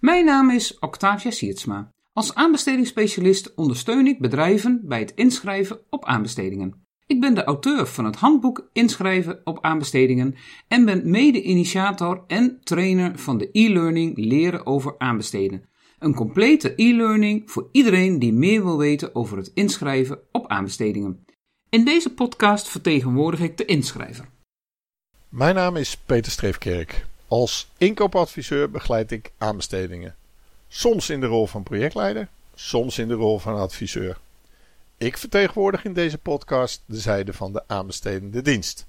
Mijn naam is Octavia Siertsma. Als aanbestedingsspecialist ondersteun ik bedrijven bij het inschrijven op aanbestedingen. Ik ben de auteur van het handboek Inschrijven op aanbestedingen en ben mede-initiator en trainer van de e-learning Leren over aanbesteden. Een complete e-learning voor iedereen die meer wil weten over het inschrijven op aanbestedingen. In deze podcast vertegenwoordig ik de inschrijver. Mijn naam is Peter Streefkerk. Als inkoopadviseur begeleid ik aanbestedingen. Soms in de rol van projectleider, soms in de rol van adviseur. Ik vertegenwoordig in deze podcast de zijde van de aanbestedende dienst.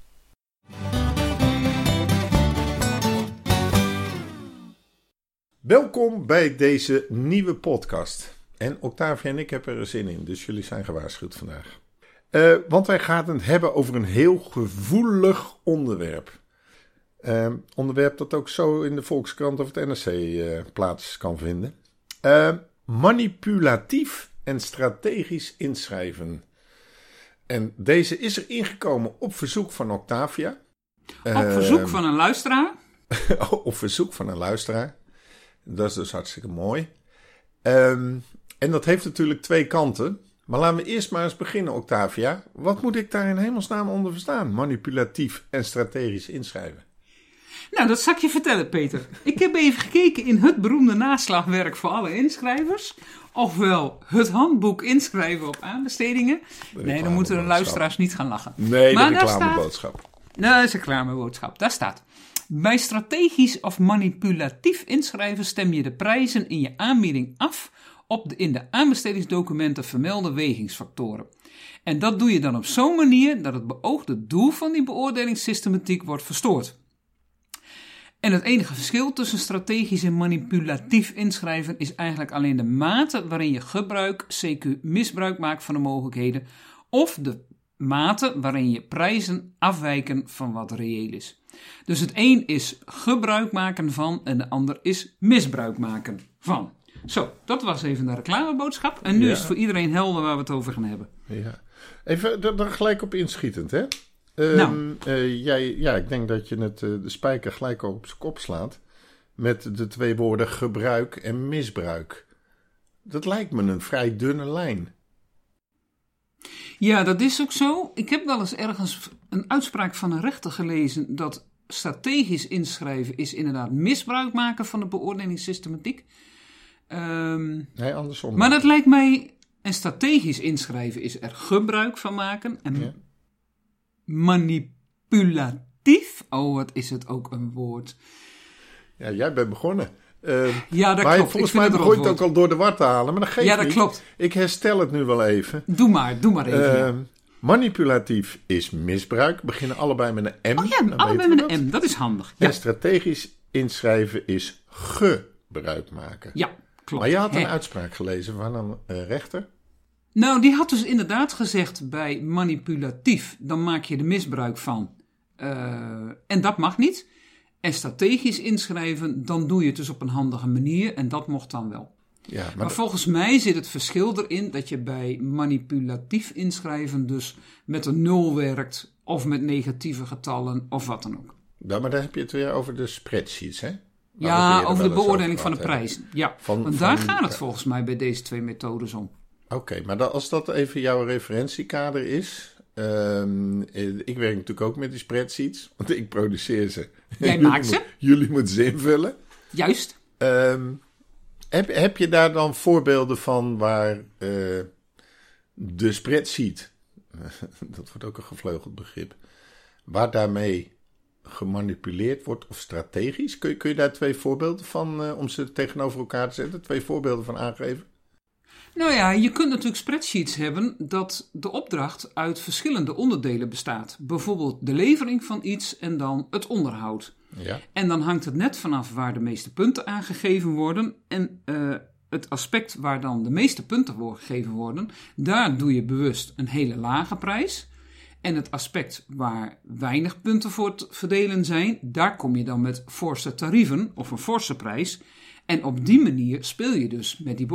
Welkom bij deze nieuwe podcast. En Octavia en ik hebben er zin in, dus jullie zijn gewaarschuwd vandaag. Want wij gaan het hebben over een heel gevoelig onderwerp. Onderwerp dat ook zo in de Volkskrant of het NRC plaats kan vinden. Manipulatief en strategisch inschrijven. En deze is er ingekomen op verzoek van Octavia. Op verzoek van een luisteraar? Op verzoek van een luisteraar. Dat is dus hartstikke mooi. En dat heeft natuurlijk twee kanten. Maar laten we eerst maar eens beginnen, Octavia. Wat moet ik daar in hemelsnaam onder verstaan? Manipulatief en strategisch inschrijven. Nou, dat zal ik je vertellen, Peter. Ik heb even gekeken in het beroemde naslagwerk voor alle inschrijvers. Ofwel het handboek Inschrijven op aanbestedingen. Nee, dan moeten de luisteraars niet gaan lachen. Nee, maar de reclameboodschap. Nee, dat is een reclameboodschap. Daar staat: bij strategisch of manipulatief inschrijven stem je de prijzen in je aanbieding af op de in de aanbestedingsdocumenten vermelde wegingsfactoren. En dat doe je dan op zo'n manier dat het beoogde doel van die beoordelingssystematiek wordt verstoord. En het enige verschil tussen strategisch en manipulatief inschrijven is eigenlijk alleen de mate waarin je gebruik, CQ misbruik maakt van de mogelijkheden, of de mate waarin je prijzen afwijken van wat reëel is. Dus het een is gebruik maken van en de ander is misbruik maken van. Zo, dat was even de reclameboodschap. En nu is het voor iedereen helder waar we het over gaan hebben. Ja. Even er gelijk op inschietend, hè? Ik denk dat je de spijker gelijk op zijn kop slaat met de twee woorden gebruik en misbruik. Dat lijkt me een vrij dunne lijn. Ja, dat is ook zo. Ik heb wel eens ergens een uitspraak van een rechter gelezen dat strategisch inschrijven is inderdaad misbruik maken van de beoordelingssystematiek. Nee, andersom. Maar dat lijkt mij, en strategisch inschrijven is er gebruik van maken en manipulatief, wat is het ook een woord. Ja, jij bent begonnen. Ja, dat maar klopt. Volgens mij begon je het ook al door de war te halen, maar dat geeft niet. Ja, dat klopt. Ik herstel het nu wel even. Doe maar even. Manipulatief is misbruik. Beginnen allebei met een M. Oh ja, allebei met een M. Dat is handig. Ja. En strategisch inschrijven is gebruik maken. Ja, klopt. Maar je had een uitspraak gelezen van een rechter. Nou, die had dus inderdaad gezegd bij manipulatief, dan maak je er misbruik van. En dat mag niet. En strategisch inschrijven, dan doe je het dus op een handige manier en dat mocht dan wel. Ja, maar volgens mij zit het verschil erin dat je bij manipulatief inschrijven dus met een nul werkt of met negatieve getallen of wat dan ook. Ja, maar daar heb je het weer over de spreadsheets, hè? Ja, over de beoordeling van de prijzen. Ja, want daar gaat het volgens mij bij deze twee methodes om. Oké, maar als dat even jouw referentiekader is. Ik werk natuurlijk ook met die spreadsheets, want ik produceer ze. Jij maakt ze? Jullie moeten ze invullen. Juist. Heb je daar dan voorbeelden van waar de spreadsheet, dat wordt ook een gevleugeld begrip, waar daarmee gemanipuleerd wordt of strategisch? Kun je daar twee voorbeelden van, om ze tegenover elkaar te zetten, twee voorbeelden van aangeven? Nou ja, je kunt natuurlijk spreadsheets hebben dat de opdracht uit verschillende onderdelen bestaat. Bijvoorbeeld de levering van iets en dan het onderhoud. Ja. En dan hangt het net vanaf waar de meeste punten aangegeven worden. En het aspect waar dan de meeste punten voor gegeven worden, daar doe je bewust een hele lage prijs. En het aspect waar weinig punten voor te verdelen zijn, daar kom je dan met forse tarieven of een forse prijs. En op die manier speel je dus met die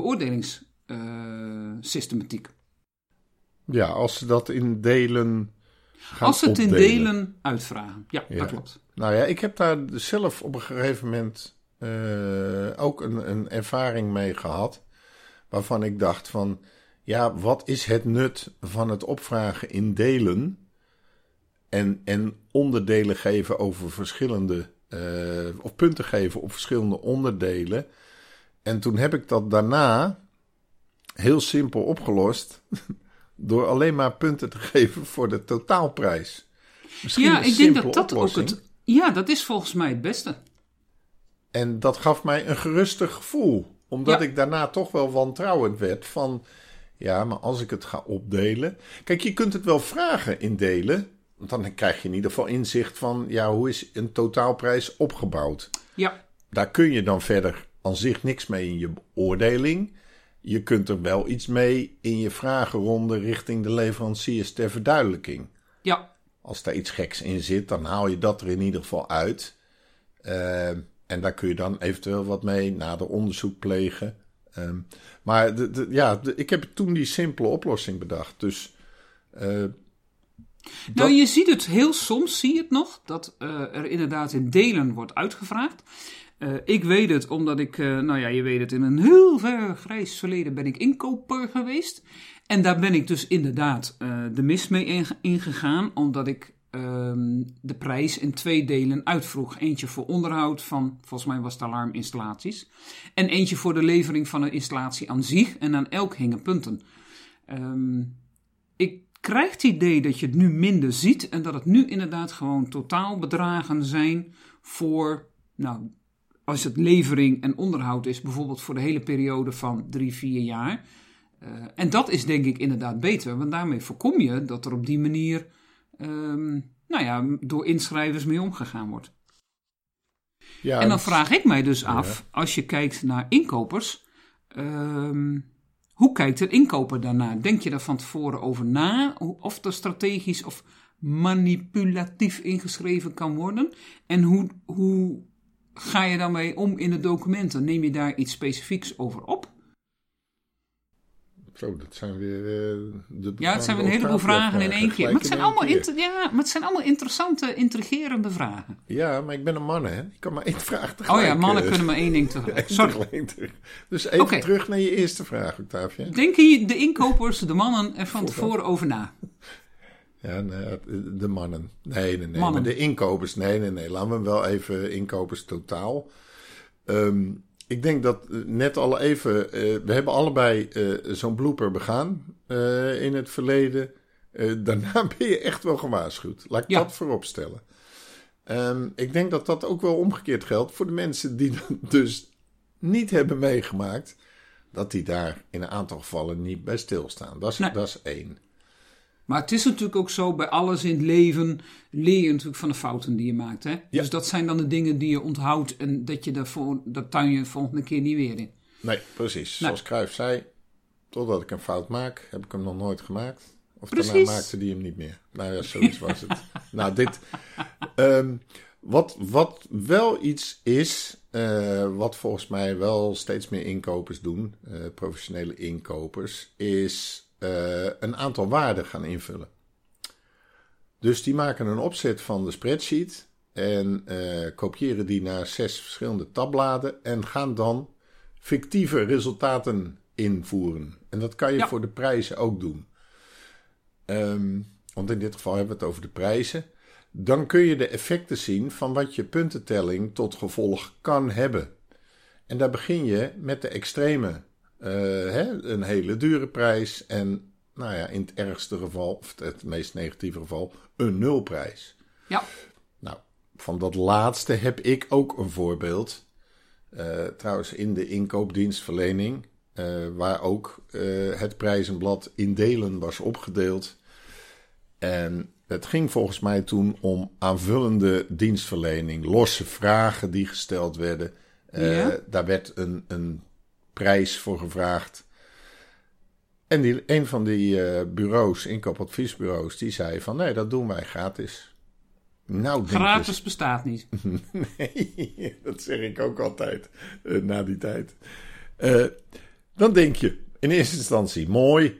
beoordelingssystematiek. Ja, als ze dat in delen gaan Als ze het in opdelen. delen uitvragen. Ja, dat klopt. Nou ja, ik heb daar zelf op een gegeven moment ook een ervaring mee gehad. Waarvan ik dacht van, ja, wat is het nut van het opvragen in delen en onderdelen geven over verschillende, of punten geven op verschillende onderdelen. En toen heb ik dat daarna heel simpel opgelost door alleen maar punten te geven voor de totaalprijs. Misschien ja, een ik denk dat simpele dat oplossing. ook het... Ja, dat is volgens mij het beste. En dat gaf mij een gerustig gevoel. Omdat ik daarna toch wel wantrouwend werd van, ja, maar als ik het ga opdelen. Kijk, je kunt het wel vragen in delen. Want dan krijg je in ieder geval inzicht van, ja, hoe is een totaalprijs opgebouwd? Ja, Daar kun je dan verder aan zich niks mee in je beoordeling. Je kunt er wel iets mee in je vragenronde richting de leveranciers ter verduidelijking. ja. Als daar iets geks in zit, dan haal je dat er in ieder geval uit. En daar kun je dan eventueel wat mee nader onderzoek plegen. Maar ik heb toen die simpele oplossing bedacht. Dus, Nou, je ziet het heel soms, zie je het nog, dat er inderdaad in delen wordt uitgevraagd. Ik weet het, omdat ik, je weet het, in een heel ver grijs verleden ben ik inkoper geweest. En daar ben ik dus inderdaad de mis mee ingegaan, omdat ik de prijs in 2 delen uitvroeg. Eentje voor onderhoud van, volgens mij was het alarminstallaties. En eentje voor de levering van een installatie aan zich. En aan elk hingen punten. Ik krijg het idee dat je het nu minder ziet. En dat het nu inderdaad gewoon totaalbedragen zijn voor, nou, als het levering en onderhoud is, bijvoorbeeld voor de hele periode van 3-4 jaar. En dat is denk ik inderdaad beter. Want daarmee voorkom je dat er op die manier door inschrijvers mee omgegaan wordt. ja, En dan vraag ik mij dus af, als je kijkt naar inkopers, hoe kijkt een inkoper daarnaar? Denk je daar van tevoren over na? Of er strategisch of manipulatief ingeschreven kan worden? En hoe ga je daarmee om in de documenten? Neem je daar iets specifieks over op? Zo, dat zijn weer het zijn weer een heleboel vragen in één keer. Maar het zijn allemaal interessante, intrigerende vragen. Ja, maar ik ben een man, hè. Ik kan maar 1 vraag tegelijk. Oh ja, mannen kunnen maar 1 ding tegelijk. Sorry. Dus even terug naar je eerste vraag, Octavia. Denken de inkopers, de mannen, er van tevoren over na? Ja, de mannen. Nee. Mannen. Maar de inkopers, nee. Laten we wel even inkopers totaal. Ik denk dat net al even, we hebben allebei zo'n blooper begaan in het verleden. Daarna ben je echt wel gewaarschuwd. Laat ik dat voorop stellen. Ik denk dat dat ook wel omgekeerd geldt voor de mensen die dat dus niet hebben meegemaakt. Dat die daar in een aantal gevallen niet bij stilstaan. Dat is 1. Maar het is natuurlijk ook zo, bij alles in het leven leer je natuurlijk van de fouten die je maakt. Hè? Ja. Dus dat zijn dan de dingen die je onthoudt en dat tuin je de volgende keer niet weer in. Nee, precies. Zoals Cruijff zei, totdat ik een fout maak, heb ik hem nog nooit gemaakt. Of daarna maakte die hem niet meer. Nou ja, zoiets was het. Nou, dit... Wat wel iets is, wat volgens mij wel steeds meer inkopers doen, professionele inkopers, is een aantal waarden gaan invullen. Dus die maken een opzet van de spreadsheet en kopiëren die naar 6 verschillende tabbladen en gaan dan fictieve resultaten invoeren. En dat kan je voor de prijzen ook doen. Want in dit geval hebben we het over de prijzen. Dan kun je de effecten zien van wat je puntentelling tot gevolg kan hebben. En daar begin je met de extreme. Een hele dure prijs en in het ergste geval, of het meest negatieve geval, een nulprijs. Ja. Nou, van dat laatste heb ik ook een voorbeeld. Trouwens in de inkoopdienstverlening, waar ook het prijzenblad in delen was opgedeeld. En het ging volgens mij toen om aanvullende dienstverlening, losse vragen die gesteld werden. Daar werd een prijs voor gevraagd. En een van die bureaus, inkoopadviesbureaus, die zei van nee, dat doen wij gratis. Nou, gratis bestaat niet. Nee, dat zeg ik ook altijd na die tijd. Dan denk je in eerste instantie mooi,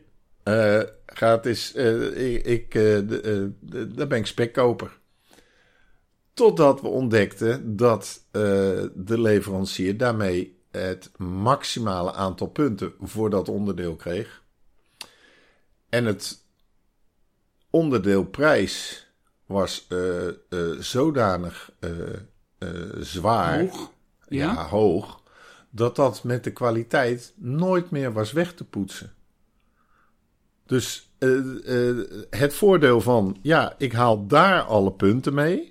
gratis, daar ben ik spekkoper. Totdat we ontdekten dat de leverancier daarmee het maximale aantal punten voor dat onderdeel kreeg. En het onderdeelprijs was zodanig zwaar, Hoog. Ja? hoog, dat met de kwaliteit nooit meer was weg te poetsen. Dus het voordeel van, ik haal daar alle punten mee.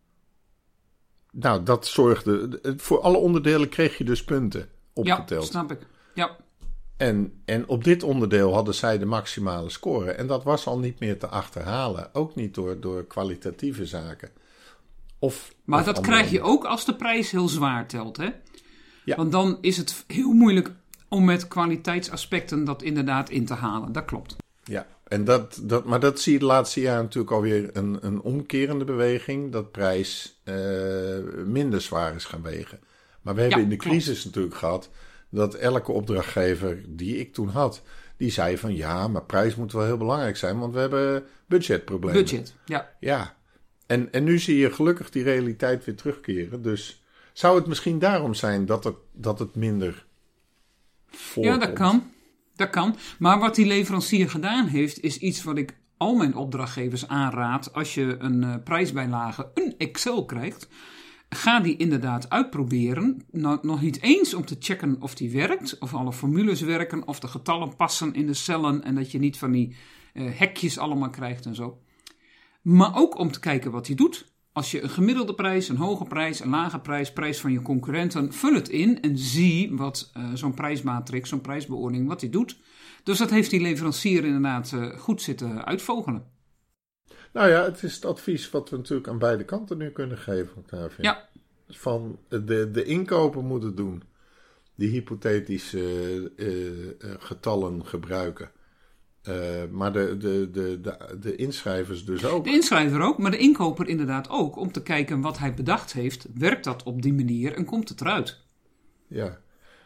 Nou, dat zorgde, voor alle onderdelen kreeg je dus punten opgeteld. Ja, snap ik. Ja. En op dit onderdeel hadden zij de maximale score. En dat was al niet meer te achterhalen. Ook niet door kwalitatieve zaken. Maar dat krijg je ook als de prijs heel zwaar telt, hè? Ja. Want dan is het heel moeilijk om met kwaliteitsaspecten dat inderdaad in te halen. Dat klopt. Ja, en maar dat zie je de laatste jaren natuurlijk alweer een omkerende beweging. Dat prijs minder zwaar is gaan wegen. Maar we hebben in de crisis natuurlijk gehad dat elke opdrachtgever die ik toen had, die zei van maar prijs moet wel heel belangrijk zijn, want we hebben budgetproblemen. Budget, ja. Ja, en nu zie je gelukkig die realiteit weer terugkeren. Dus zou het misschien daarom zijn dat het minder voorkomt? Ja, dat kan. Maar wat die leverancier gedaan heeft, is iets wat ik al mijn opdrachtgevers aanraad. Als je een prijsbijlage, een Excel krijgt, ga die inderdaad uitproberen. Nog niet eens om te checken of die werkt, of alle formules werken, of de getallen passen in de cellen en dat je niet van die hekjes allemaal krijgt en zo. Maar ook om te kijken wat hij doet. Als je een gemiddelde prijs, een hoge prijs, een lage prijs, prijs van je concurrenten, vul het in en zie wat zo'n prijsmatrix, zo'n prijsbeoordeling, wat die doet. Dus dat heeft die leverancier inderdaad goed zitten uitvogelen. Nou ja, het is het advies wat we natuurlijk aan beide kanten nu kunnen geven, Octavia. Ja. Van de inkoper moet het doen. Die hypothetische getallen gebruiken. Maar de inschrijvers dus ook. De inschrijver ook, maar de inkoper inderdaad ook. Om te kijken wat hij bedacht heeft. Werkt dat op die manier en komt het eruit? Ja.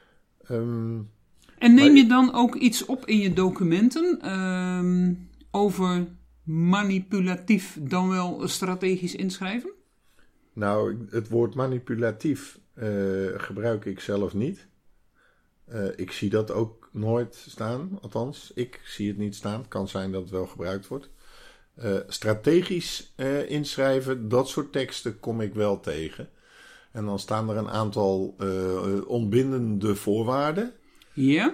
En neem je dan ook iets op in je documenten over manipulatief dan wel strategisch inschrijven? Nou, het woord manipulatief gebruik ik zelf niet. Ik zie dat ook nooit staan. Althans, ik zie het niet staan. Het kan zijn dat het wel gebruikt wordt. Strategisch inschrijven, dat soort teksten kom ik wel tegen. En dan staan er een aantal ontbindende voorwaarden. Ja.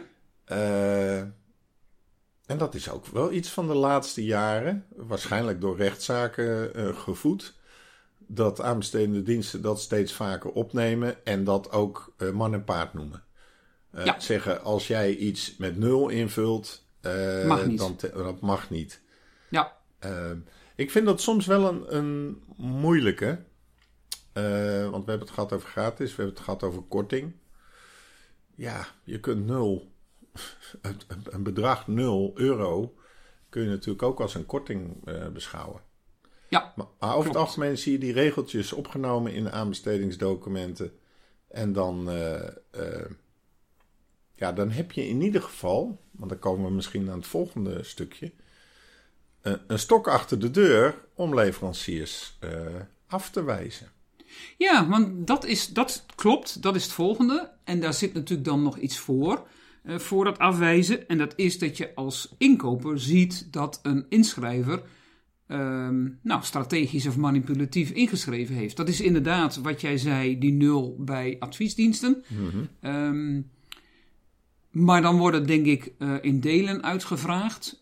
En dat is ook wel iets van de laatste jaren. Waarschijnlijk door rechtszaken gevoed. Dat aanbestedende diensten dat steeds vaker opnemen. En dat ook man en paard noemen. Zeggen, als jij iets met 0 invult, mag niet. Dat mag niet. Ja. Ik vind dat soms wel een moeilijke. Want we hebben het gehad over gratis, we hebben het gehad over korting. Ja, je kunt 0, een bedrag 0 euro, kun je natuurlijk ook als een korting beschouwen. Ja, maar over het algemeen zie je die regeltjes opgenomen in de aanbestedingsdocumenten. En dan dan heb je in ieder geval, want dan komen we misschien aan het volgende stukje, een stok achter de deur om leveranciers af te wijzen. Ja, want dat klopt, dat is het volgende. En daar zit natuurlijk dan nog iets voor dat afwijzen. En dat is dat je als inkoper ziet dat een inschrijver strategisch of manipulatief ingeschreven heeft. Dat is inderdaad wat jij zei, die 0 bij adviesdiensten. Mm-hmm. Maar dan wordt het denk ik in delen uitgevraagd.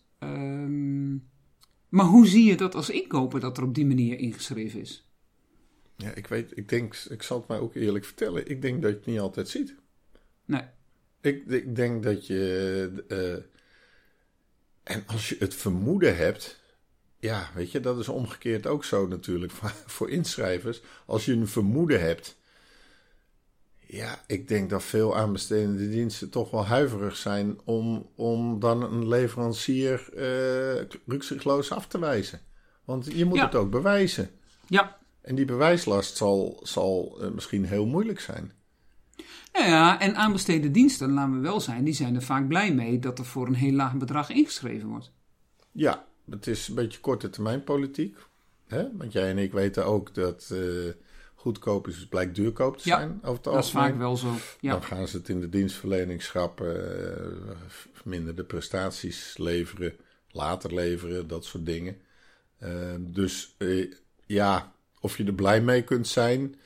Maar hoe zie je dat als inkoper dat er op die manier ingeschreven is? Ja, ik zal het maar ook eerlijk vertellen. Ik denk dat je het niet altijd ziet. Nee. Ik denk dat je... en als je het vermoeden hebt... Ja, weet je, dat is omgekeerd ook zo natuurlijk voor inschrijvers. Als je een vermoeden hebt... Ja, ik denk dat veel aanbestedende diensten toch wel huiverig zijn om dan een leverancier rukzichtloos af te wijzen. Want je moet het ook bewijzen. Ja. En die bewijslast zal misschien heel moeilijk zijn. Nou ja, en aanbestedende diensten, laten we wel zijn, die zijn er vaak blij mee dat er voor een heel laag bedrag ingeschreven wordt. Ja, het is een beetje korte termijn politiek. Hè? Want jij en ik weten ook dat goedkoop is, blijkt duurkoop te zijn. Over het dat algemeen. is vaak wel zo. Ja. Dan gaan ze het in de dienstverlening schrappen, minder de prestaties leveren, later leveren, dat soort dingen. Dus of je er blij mee kunt zijn.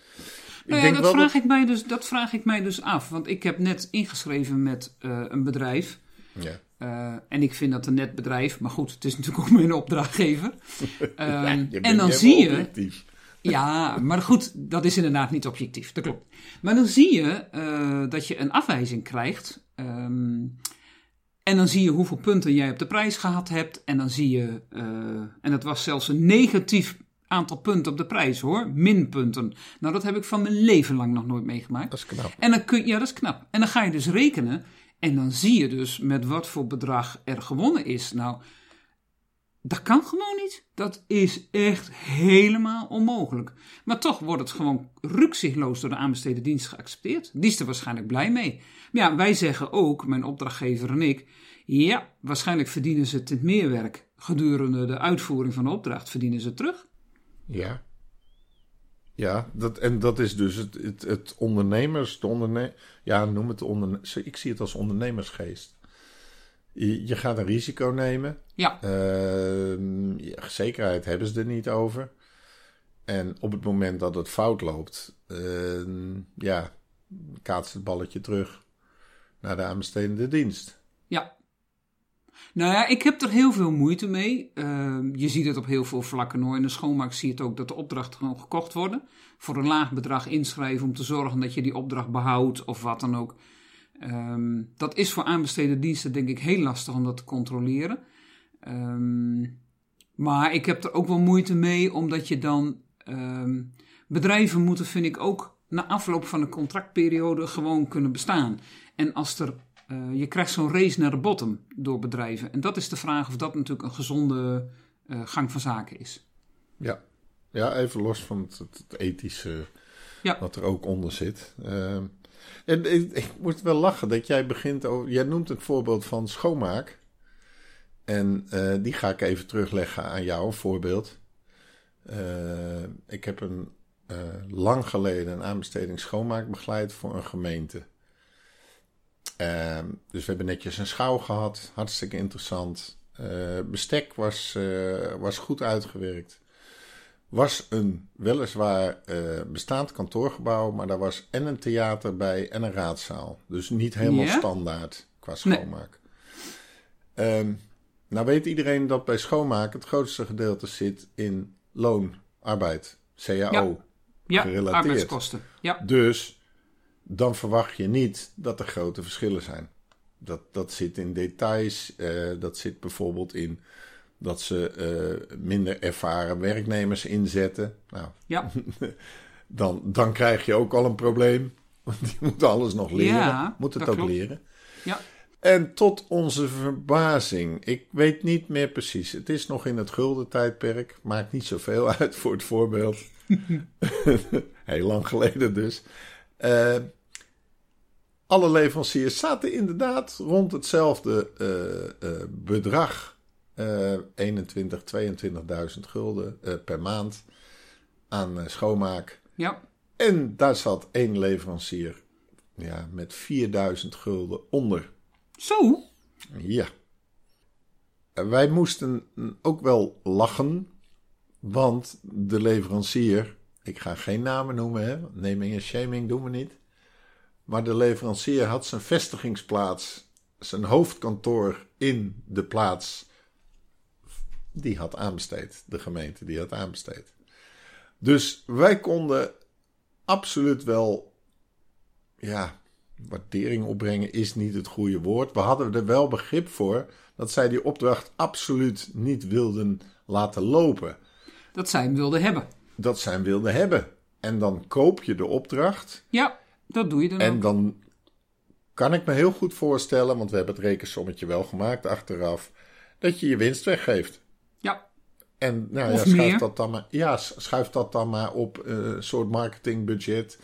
Dat vraag ik mij dus af. Want ik heb net ingeschreven met een bedrijf. Ja. En ik vind dat een net bedrijf. Maar goed, het is natuurlijk ook mijn opdrachtgever. En dan zie je... Objectief. Ja, maar goed, dat is inderdaad niet objectief. Dat klopt. Maar dan zie je dat je een afwijzing krijgt. En dan zie je hoeveel punten jij op de prijs gehad hebt. En dan zie je... en dat was zelfs een negatief aantal punten op de prijs, hoor. Minpunten. Nou, dat heb ik van mijn leven lang nog nooit meegemaakt. Dat is knap. En dan dat is knap. En dan ga je dus rekenen. En dan zie je dus met wat voor bedrag er gewonnen is. Nou, dat kan gewoon niet. Dat is echt helemaal onmogelijk. Maar toch wordt het gewoon rukzichtloos door de aanbesteden dienst geaccepteerd. Die is er waarschijnlijk blij mee. Maar ja, wij zeggen ook, mijn opdrachtgever en ik... Ja, waarschijnlijk verdienen ze het meerwerk. Gedurende de uitvoering van de opdracht verdienen ze terug. Ja. Ja, dat is dus het ondernemers... noem het ik zie het als ondernemersgeest. Je gaat een risico nemen. Ja. Zekerheid hebben ze er niet over. En op het moment dat het fout loopt... kaatst het balletje terug naar de aanbestedende dienst. Ja. Nou ja, ik heb er heel veel moeite mee. Je ziet het op heel veel vlakken hoor. In de schoonmaak zie je het ook dat de opdrachten gewoon gekocht worden. Voor een laag bedrag inschrijven om te zorgen dat je die opdracht behoudt of wat dan ook. Dat is voor aanbesteden diensten denk ik heel lastig om dat te controleren. Maar ik heb er ook wel moeite mee omdat je dan... bedrijven moeten, vind ik ook, na afloop van de contractperiode gewoon kunnen bestaan. En als er... je krijgt zo'n race naar de bottom door bedrijven. En dat is de vraag of dat natuurlijk een gezonde gang van zaken is. Ja, even los van het ethische wat er ook onder zit. En ik moet wel lachen dat jij begint over... Jij noemt het voorbeeld van schoonmaak. En die ga ik even terugleggen aan jou, een voorbeeld. Ik heb lang geleden een aanbesteding schoonmaak begeleid voor een gemeente. Dus we hebben netjes een schouw gehad. Hartstikke interessant. Bestek was goed uitgewerkt. Was een weliswaar bestaand kantoorgebouw, maar daar was en een theater bij en een raadzaal. Dus niet helemaal standaard qua schoonmaak. Nee. Nou weet iedereen dat bij schoonmaak het grootste gedeelte zit in loon, arbeid, CAO, gerelateerd. Arbeidskosten. Ja. Dus dan verwacht je niet dat er grote verschillen zijn. Dat zit in details. Dat zit bijvoorbeeld in dat ze minder ervaren werknemers inzetten. Nou, dan krijg je ook al een probleem. Want die moeten alles nog leren. Ja, moet het ook klopt. Leren. Ja. En tot onze verbazing, ik weet niet meer precies. Het is nog in het guldentijdperk. Maakt niet zoveel uit voor het voorbeeld. Heel lang geleden dus. Alle leveranciers zaten inderdaad rond hetzelfde bedrag. 21.000, 22.000 gulden per maand aan schoonmaak. Ja. En daar zat één leverancier met 4.000 gulden onder. Zo? Ja. Wij moesten ook wel lachen, want de leverancier, ik ga geen namen noemen, hè? Naming en shaming doen we niet. Maar de leverancier had zijn vestigingsplaats, zijn hoofdkantoor in de plaats, die had aanbesteed. De gemeente die had aanbesteed. Dus wij konden absoluut wel, waardering opbrengen is niet het goede woord. We hadden er wel begrip voor dat zij die opdracht absoluut niet wilden laten lopen. Dat zij hem wilden hebben. Dat zij hem wilden hebben. En dan koop je de opdracht. Ja, dat doe je dan en ook. Dan kan ik me heel goed voorstellen, want we hebben het rekensommetje wel gemaakt achteraf, dat je je winst weggeeft. Ja. En schuif dat dan maar op een soort marketingbudget.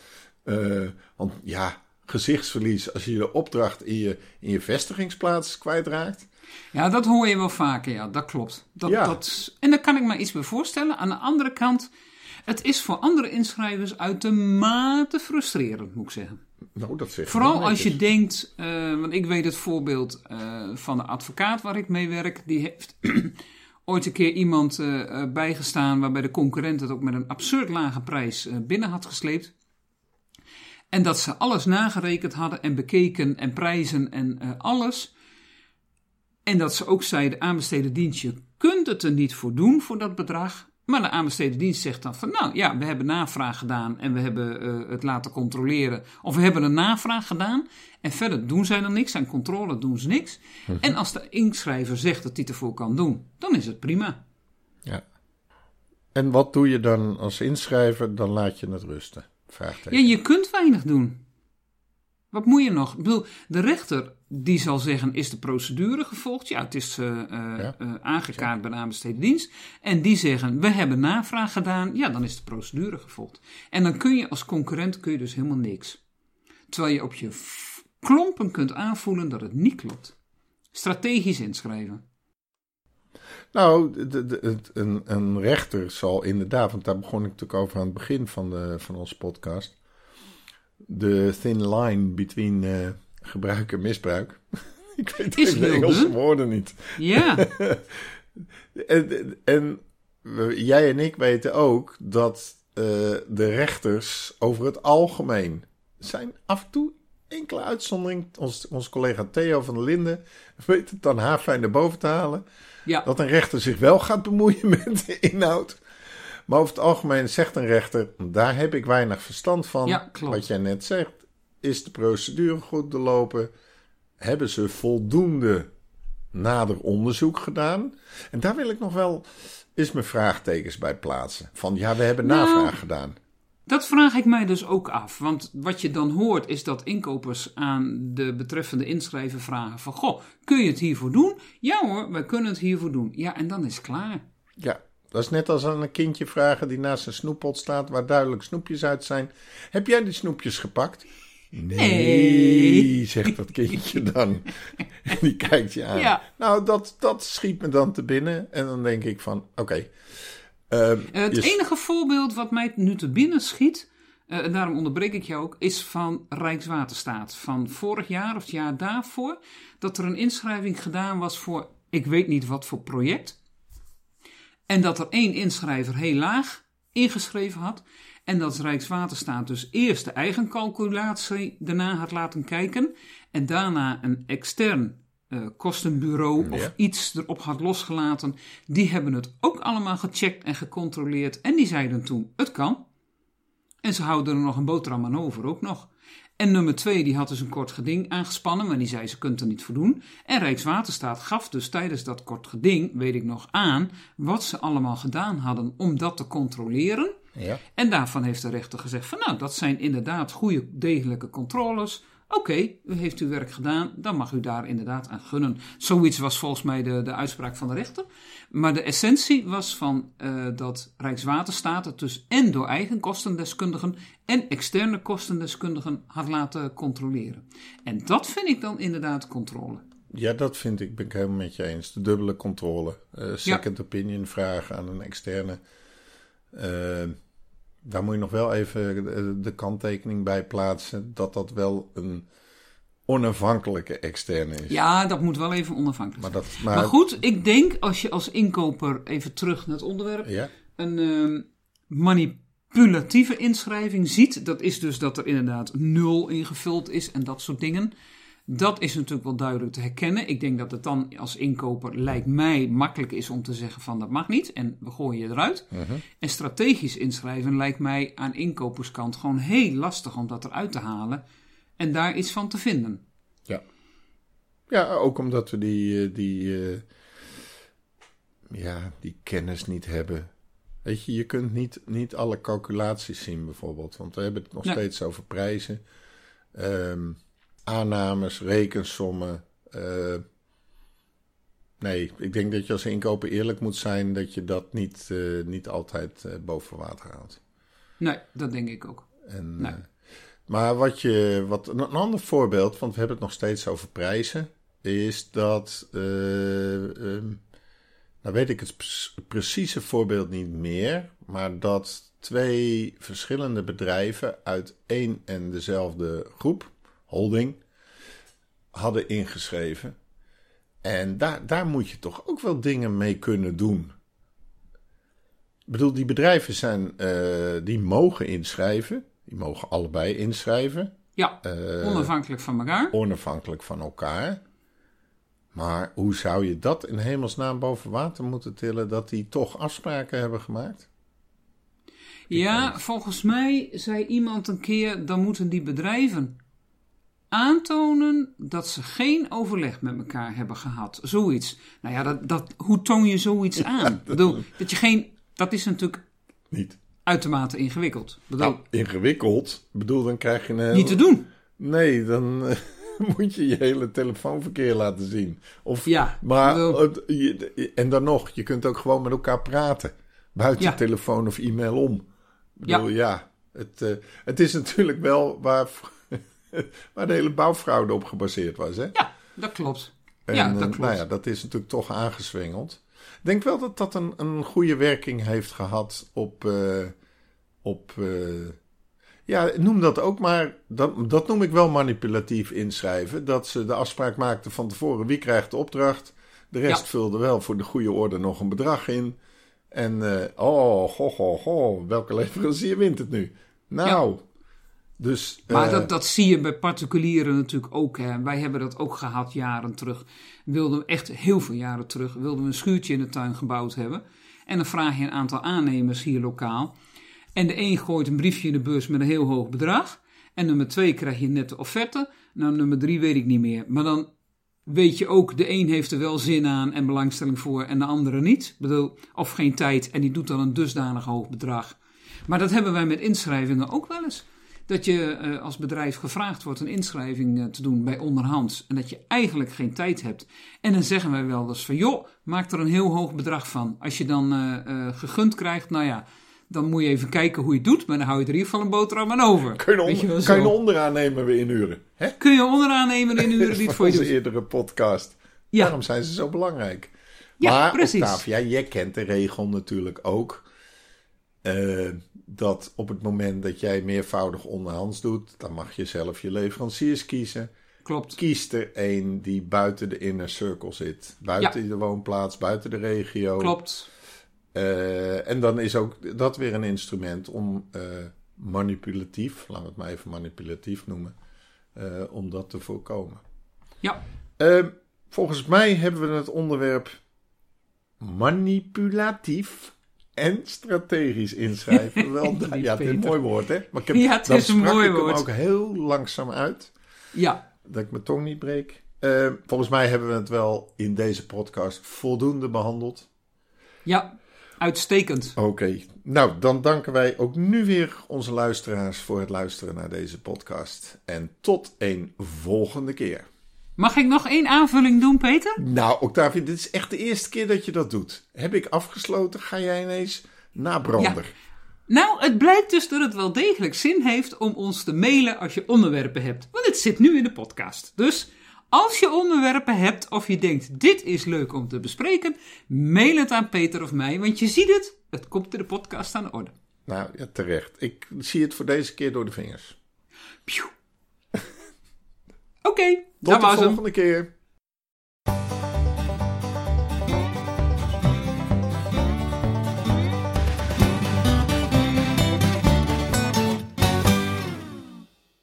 Want gezichtsverlies als je de opdracht in je vestigingsplaats kwijtraakt. Ja, dat hoor je wel vaker, ja, dat klopt. En daar kan ik me iets bij voorstellen. Aan de andere kant, het is voor andere inschrijvers uitermate frustrerend, moet ik zeggen. Nou, dat zeg Vooral als je denkt, want ik weet het voorbeeld van de advocaat waar ik mee werk, die heeft ooit een keer iemand bijgestaan waarbij de concurrent het ook met een absurd lage prijs binnen had gesleept. En dat ze alles nagerekend hadden en bekeken en prijzen en alles. En dat ze ook zeiden, aanbesteden dienst, je kunt het er niet voor doen voor dat bedrag. Maar de aanbesteden dienst zegt dan van, nou ja, we hebben navraag gedaan en we hebben het laten controleren. Of we hebben een navraag gedaan en verder doen zij dan niks. Aan controle doen ze niks. En als de inschrijver zegt dat hij het ervoor kan doen, dan is het prima. Ja. En wat doe je dan als inschrijver? Dan laat je het rusten. Vraagteken. Ja, je kunt weinig doen. Wat moet je nog? Ik bedoel, de rechter die zal zeggen, is de procedure gevolgd? Ja, het is aangekaart bij de aanbesteden dienst. En die zeggen, we hebben navraag gedaan. Ja, dan is de procedure gevolgd. En dan kun je als concurrent dus helemaal niks. Terwijl je op je klompen kunt aanvoelen dat het niet klopt. Strategisch inschrijven. Nou, een rechter zal inderdaad, want daar begon ik natuurlijk over aan het begin van onze podcast. De thin line between gebruik en misbruik. Ik weet de Engelse woorden niet. Ja. en jij en ik weten ook dat de rechters over het algemeen zijn af en toe enkele uitzondering. Onze collega Theo van der Linden weet het dan haarfijn erboven te halen. Ja. Dat een rechter zich wel gaat bemoeien met de inhoud. Maar over het algemeen zegt een rechter, daar heb ik weinig verstand van. Ja, wat jij net zegt, is de procedure goed doorlopen? Hebben ze voldoende nader onderzoek gedaan? En daar wil ik nog wel eens mijn vraagtekens bij plaatsen. Van ja, we hebben navraag gedaan. Dat vraag ik mij dus ook af. Want wat je dan hoort is dat inkopers aan de betreffende inschrijver vragen van, goh, kun je het hiervoor doen? Ja hoor, wij kunnen het hiervoor doen. Ja, en dan is het klaar. Ja. Dat is net als aan een kindje vragen die naast een snoeppot staat waar duidelijk snoepjes uit zijn. Heb jij die snoepjes gepakt? Nee, zegt dat kindje dan. En die kijkt je aan. Ja. Nou, dat schiet me dan te binnen. En dan denk ik van, oké. Het enige voorbeeld wat mij nu te binnen schiet, en daarom onderbreek ik jou ook, is van Rijkswaterstaat. Van vorig jaar of het jaar daarvoor, dat er een inschrijving gedaan was voor, ik weet niet wat voor project. En dat er 1 inschrijver heel laag ingeschreven had. En dat Rijkswaterstaat dus eerst de eigen calculatie daarna had laten kijken. En daarna een extern kostenbureau of iets erop had losgelaten. Die hebben het ook allemaal gecheckt en gecontroleerd. En die zeiden toen, het kan. En ze houden er nog een boterham aan over ook nog. En nummer 2, die had dus een kort geding aangespannen, maar die zei ze kunt er niet voor doen. En Rijkswaterstaat gaf dus tijdens dat kort geding, weet ik nog, aan wat ze allemaal gedaan hadden om dat te controleren. Ja. En daarvan heeft de rechter gezegd van nou, dat zijn inderdaad goede, degelijke controles. Oké, u heeft uw werk gedaan, dan mag u daar inderdaad aan gunnen. Zoiets was volgens mij de uitspraak van de rechter. Maar de essentie was van dat Rijkswaterstaat het dus en door eigen kostendeskundigen en externe kostendeskundigen had laten controleren. En dat vind ik dan inderdaad controle. Ja, dat vind ik, ben ik helemaal met je eens. De dubbele controle. Second opinion vragen aan een externe. Daar moet je nog wel even de kanttekening bij plaatsen dat wel een onafhankelijke externe is. Ja, dat moet wel even onafhankelijk zijn. Maar goed, ik denk als je als inkoper, even terug naar het onderwerp, een manipulatieve inschrijving ziet. Dat is dus dat er inderdaad 0 ingevuld is en dat soort dingen. Dat is natuurlijk wel duidelijk te herkennen. Ik denk dat het dan als inkoper, lijkt mij, makkelijk is om te zeggen van dat mag niet en we gooien je eruit. Uh-huh. En strategisch inschrijven lijkt mij aan inkoperskant gewoon heel lastig om dat eruit te halen en daar iets van te vinden. Ja, ja, ook omdat we die kennis niet hebben. Weet je kunt niet alle calculaties zien bijvoorbeeld, want we hebben het nog steeds over prijzen. Aannames, rekensommen. Nee, ik denk dat je als inkoper eerlijk moet zijn dat je dat niet altijd boven water haalt. Nee, dat denk ik ook. Maar een ander voorbeeld, want we hebben het nog steeds over prijzen, is dat, nou weet ik het precieze voorbeeld niet meer, maar dat 2 verschillende bedrijven uit één en dezelfde groep, holding, hadden ingeschreven. En daar moet je toch ook wel dingen mee kunnen doen. Ik bedoel, die bedrijven die mogen inschrijven. Die mogen allebei inschrijven. Ja, onafhankelijk van elkaar. Onafhankelijk van elkaar. Maar hoe zou je dat in hemelsnaam boven water moeten tillen, dat die toch afspraken hebben gemaakt? Ja, volgens mij zei iemand een keer, dan moeten die bedrijven aantonen dat ze geen overleg met elkaar hebben gehad. Zoiets. Nou ja, hoe toon je zoiets aan? Dat is natuurlijk niet uitermate ingewikkeld. Nou, ingewikkeld? Dan krijg je niet te doen. Nee, dan moet je je hele telefoonverkeer laten zien. En dan nog, je kunt ook gewoon met elkaar praten. Buiten telefoon of e-mail om. Het is natuurlijk wel waar de hele bouwfraude op gebaseerd was, hè? Ja, dat klopt. Dat klopt. Nou ja, dat is natuurlijk toch aangezwengeld. Ik denk wel dat dat een goede werking heeft gehad noem dat ook maar, dat noem ik wel manipulatief inschrijven. Dat ze de afspraak maakten van tevoren, wie krijgt de opdracht. De rest vulde wel voor de goede orde nog een bedrag in. En, welke leverancier wint het nu? Nou, dus... Maar dat zie je bij particulieren natuurlijk ook. Hè. Wij hebben dat ook gehad jaren terug. Echt heel veel jaren terug, wilden we een schuurtje in de tuin gebouwd hebben. En dan vraag je een aantal aannemers hier lokaal. En de een gooit een briefje in de bus met een heel hoog bedrag. En nummer 2 krijg je net de offerte. Nou, nummer 3 weet ik niet meer. Maar dan weet je ook, de een heeft er wel zin aan en belangstelling voor en de andere niet. Ik bedoel, of geen tijd en die doet dan een dusdanig hoog bedrag. Maar dat hebben wij met inschrijvingen ook wel eens. Dat je als bedrijf gevraagd wordt een inschrijving te doen bij onderhands. En dat je eigenlijk geen tijd hebt. En dan zeggen wij wel eens van, joh, maak er een heel hoog bedrag van. Als je dan gegund krijgt, nou ja, dan moet je even kijken hoe je het doet. Maar dan hou je er in ieder geval een boterham aan over. Kan je een onderaannemer weer inhuren? Hè? Kun je een onderaannemer inhuren die het voor je doet? Dat was onze eerdere podcast. Ja. Daarom zijn ze zo belangrijk. Ja, maar precies. Octavia, jij kent de regel natuurlijk ook. Dat op het moment dat jij meervoudig onderhands doet, dan mag je zelf je leveranciers kiezen. Klopt. Kies er één die buiten de inner circle zit. Buiten de woonplaats, buiten de regio. Klopt. En dan is ook dat weer een instrument om manipulatief, laten we het maar even manipulatief noemen, om dat te voorkomen. Ja. Volgens mij hebben we het onderwerp manipulatief en strategisch inschrijven. Wel, ja, het is een mooi woord, hè? Maar het is een mooi woord. Hem ook heel langzaam uit. Ja. Dat ik mijn tong niet breek. Volgens mij hebben we het wel in deze podcast voldoende behandeld. Ja, uitstekend. Oké. Nou, dan danken wij ook nu weer onze luisteraars voor het luisteren naar deze podcast. En tot een volgende keer. Mag ik nog 1 aanvulling doen, Peter? Nou, Octavia, dit is echt de eerste keer dat je dat doet. Heb ik afgesloten? Ga jij ineens nabrander? Ja. Nou, het blijkt dus dat het wel degelijk zin heeft om ons te mailen als je onderwerpen hebt. Want het zit nu in de podcast. Dus als je onderwerpen hebt of je denkt dit is leuk om te bespreken, mail het aan Peter of mij. Want je ziet het komt in de podcast aan de orde. Nou, ja, terecht. Ik zie het voor deze keer door de vingers. Oké, tot de volgende keer.